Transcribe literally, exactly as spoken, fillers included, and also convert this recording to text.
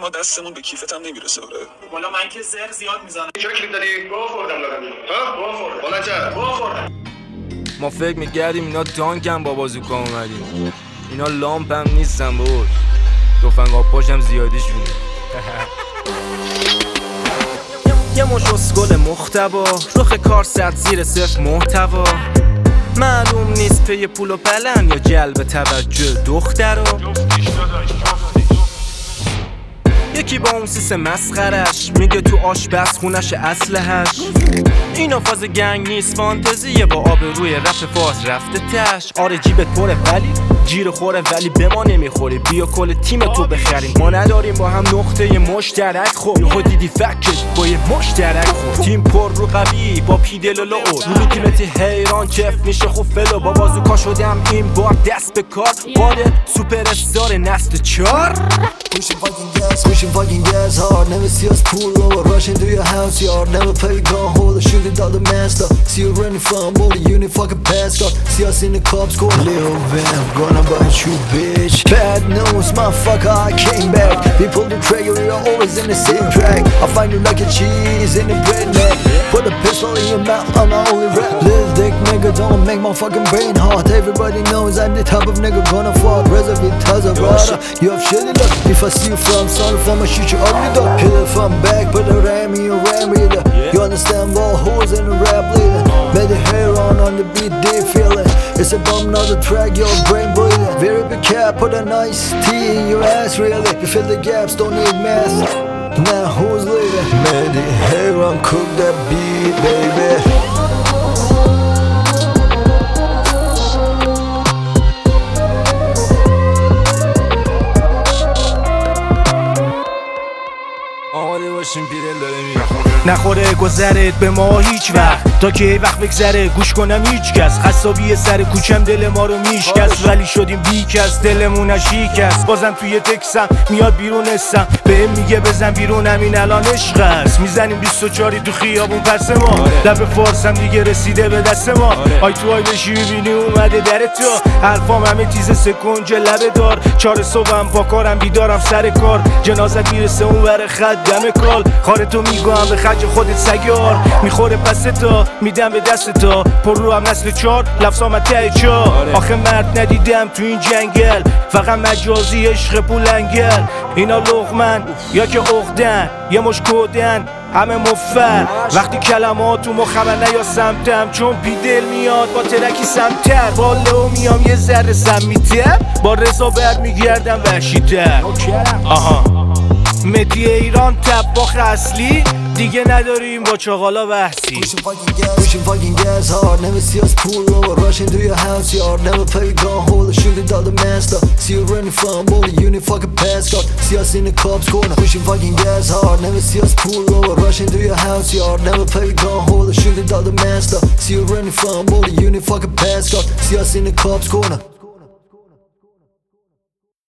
ما دستمون به کیفتم نمیرسه. آره والا من که زر زیاد میزنم. چرا کلیپ دادی؟ گوه خوردم دارم. ها؟ گوه خوردم. بلند گوه خوردم. ما فکر میگردیم اینا تانکن با بازوکا اومدیم، اینا لامپ هم نیستن بود، تفنگ آبپاشم زیادیشونه. یه مش اسکل مختبا، رخ کار سرد زیر صفر محتوا، معلوم نیست پی پول و پلن یا جلب توجه دخترا. یکی با اون سیس مسخرش میگه تو آشپز خونش اسلحه‌اش. اینا فاز گنگ نیست فانتزیه، با آب روی رپ فاز رفته تش. آره جیبت پره ولی جیر خوره، ولی به ما نمیخوری، بیا کل تیم تو بخریم. ما نداریم با هم نقطه مشترک، خب یهو دیدی فکت با یه مشترک خب. تیم پر رو قوی با پیدل و لو، رو تیمتی حیران کف میشه خوب فلو. با بازوکا شدم این بار دست به کار، باده سوپر استار نسل چار. Pushing fucking gas, pushing fucking gas hard. Never see us pull over, rushing to your house yard. Never play gun holder, shooting down the master. See you running from all the unit, fucking pass car. See us in the clubs, go Lil Vamp, gonna bite you, bitch. Bad news, motherfucker, I came back. We pull the trigger, we are always in the same track. I find you like a cheese in the bread neck. Put a pistol in your mouth, I'm the only rap. Lil dick nigga, don't make my fucking brain hot. Everybody knows I'm the type of nigga gonna fuck. Reserve it, tons of brother. You have shit in up. If I see you from sun, from a shoot you ugly dog. Hit it from back, put a ram in your ram reader. You understand all hoes in the rap leader. Made the hair on on the beat, they feel it. It's a bum, not a track, your brain bleeding. Very big cap, put a nice tea in your ass, really. You fill the gaps, don't need mask. Now who's leading? Made the hair on, cook that beat, baby. آماده باشیم پیرل داره میره. نخوره گذرت به ما هیچ وقت، تا که وقت بگذره گوش کنم هیچ کس. خصابی سر کوچم دل ما رو میشکست، ولی شدیم بیکس دلمون شیکست. بازم توی تکسم میاد بیرون استم، بهم میگه بزن بیرونم این الان عشق است. میزنیم بیست و چهاری تو خیابون پس ما، لب فارسم دیگه رسیده به دست ما. آی تو آی بشی ببینی اومده در تو، حرفام همه تیز سکنج لبه دار. چهار صبحم با کارم بیدارم سر کار، جنازت میرسه اون ور خط دم کال. خارتو میگم به خرج خودت سگار، میخوره پس تا میدم به دست تا. پر رو هم نسل چار لفظام ته چار. آخه مرد ندیدم تو این جنگل، فقط مجازی عشق پولنگل. اینا لغمن یا که عقدن، یه مش کودن همه مفر. وقتی کلمات تو مخمه نیا سمتم، چون پیدل میاد با ترکی سمتر. با لو میام یه ذره سمیتر، با رضا بر میگردم وحشیتر. آها مدی ایران طباخ اصلی، دیگه نداریم با چاقالا بحثی. Pushing fucking gas, pushing fucking gas hard. Never see us pull over, rushing to your house yard. Never play gun holder, shooting down the master. See you running from all the unit, fucking pass car. See us in the clubs corner, pushing fucking gas hard. Never see us pull over, rushing to your house yard. Never play gun holder, shooting down the master. See you running from all the unit, fucking pass car. See us in the clubs corner.